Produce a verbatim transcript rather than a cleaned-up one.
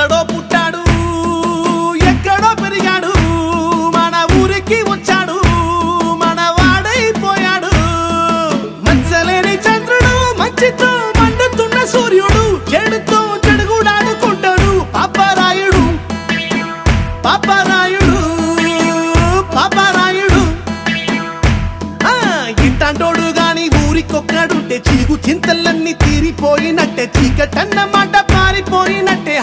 ఎక్కడో పుట్టాడు ఎక్కడో పెరిగాడు మన ఊరికి వచ్చాడు మన వాడైపోయాడు మచ్చలేని చంద్రుడు మంచితో మండుతున్న సూర్యుడు చెడుతో చెడుగుడాడుకుంటాడు పాపరాయుడు పాపరాయుడు పాపరాయుడు ఇంటాంటోడు గాని ఊరికొక్కడుంటే చీగు చింతలన్నీ తీరిపోయినట్టే చీకటన్న మాట పారిపోయినట్టే